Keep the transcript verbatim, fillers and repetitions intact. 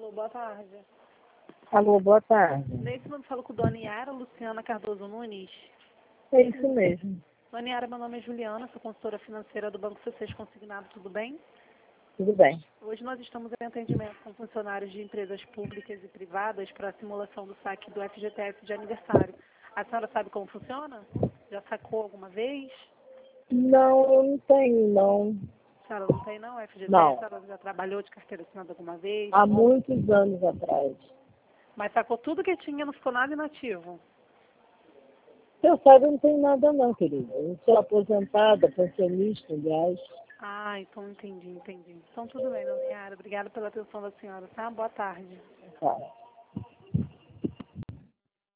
Alô, boa tarde. Alô, boa tarde. Nesse momento falo com Dona Yara Luciana Cardoso Nunes. É isso mesmo. Dona Yara, meu nome é Juliana, sou consultora financeira do Banco C seis Consignado, tudo bem? Tudo bem. Hoje nós estamos em atendimento com funcionários de empresas públicas e privadas para a simulação do saque do F G T S de aniversário. A senhora sabe como funciona? Já sacou alguma vez? Não, eu não tenho, não. A senhora não tem não, F G T S? Não. A senhora já trabalhou de carteira assinada alguma vez? Há muitos anos atrás. Mas sacou tudo que tinha, não ficou nada inativo? Se eu saiba, eu não tenho nada não, querida. Eu sou aposentada, pensionista, aliás. Ah, então entendi, entendi. Então tudo bem, Dona Yara. Obrigada pela atenção da senhora, tá? Boa tarde. Tá.